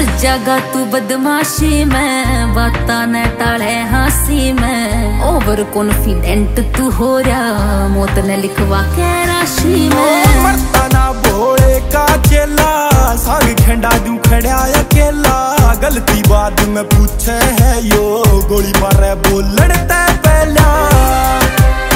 जगह तू बदमाशी में, बाता न टाले हंसी में। ओवर कॉन्फिडेंट तू हो रहा, मौत ने लिखवा के राशि में। मरता ना भोले का चेला, साग खेंडा दूं खड़ा अकेला। गलती बाद में पूछे है यो, गोली मारे बोलने ते पहला।